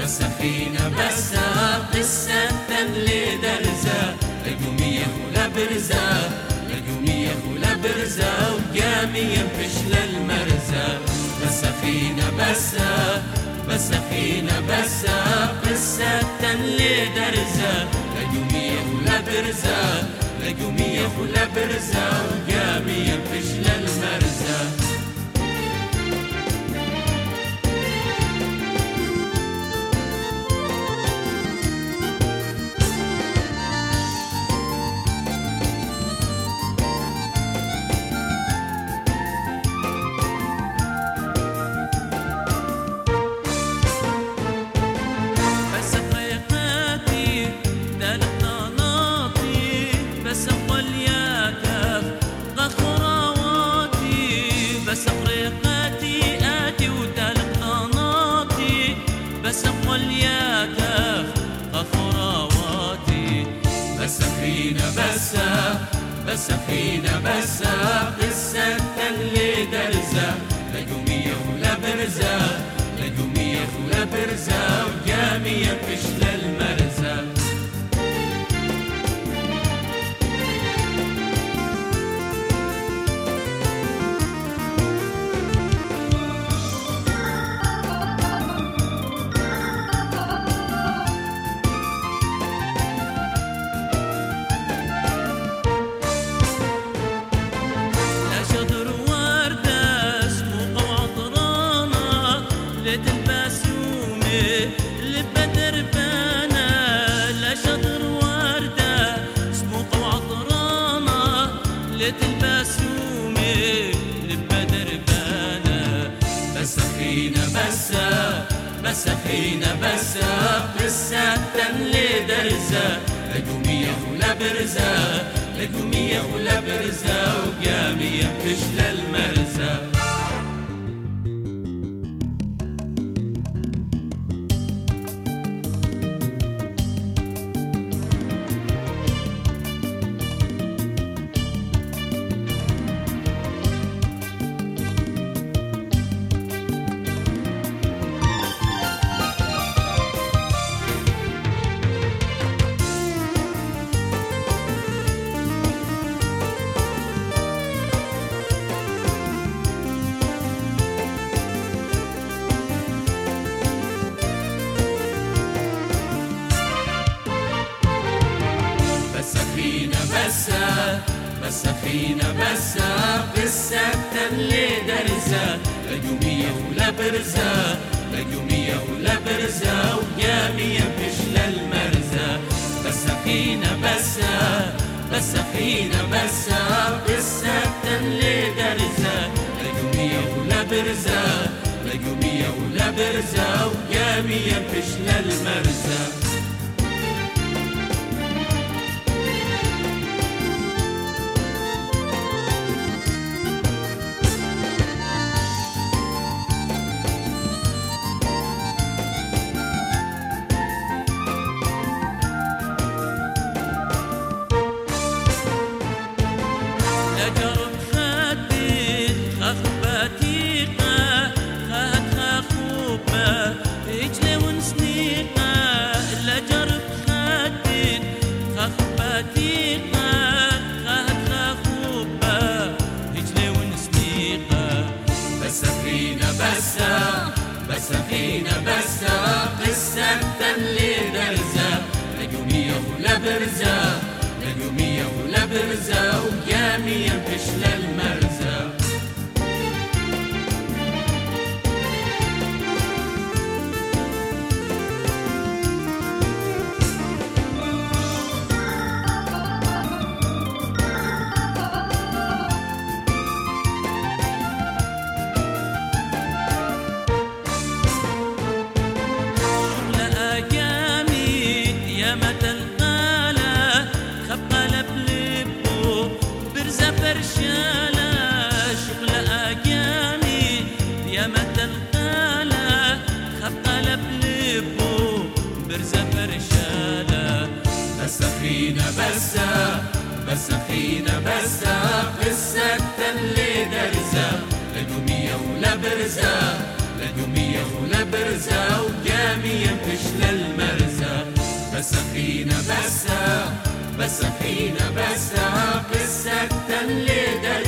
سفينة بس قصة اللي درزة لقومية ولا برزة لقومية ولا برزة وقامية فشل المرزة سفينة بس سفينة بس قصة اللي درزة لقومية ولا برزة لقومية ولا برزة وقامية فشل المرزة بس أفريقاتي آتي وتالت قناطي بس أقولياتك غفراواتي بس سفينة بس سفينة بس قصة اللي درزة لقومية ولا برزة لقومية ولا برزة وقامية فشل المرزة تلبسومي لبدر بانا لا شطر وردة سموق وعطرانة لتلبسومي لبدر بانا بس سفينة بس سفينة بس قصة اللي درزة لقومية ولا برزة لقومية ولا برزة وقامية فشل المرزة بس سفينة بس قصة اللي درزة لقومية ولا برزة لقومية ولا برزة وقامية فشل المرزة بس سفينة بس سفينة بس قصة اللي درزة لقومية ولا برزة لقومية ولا برزة وقامية فشل المرزة بس سفينة بس قصة اللي درزة لقومية ولا برزة لقومية ولا برزة وقامية فشل المرزة فرشالة شغل أقامي يا مدى القالة خب قلب لبو برزة فرشالة بس سفينة بس سفينة بس قصة اللي درزة لقومية ولا برزة لقومية ولا برزة وقامي ينفش للمرزة. بس أخينا بس حين بس قصة اللي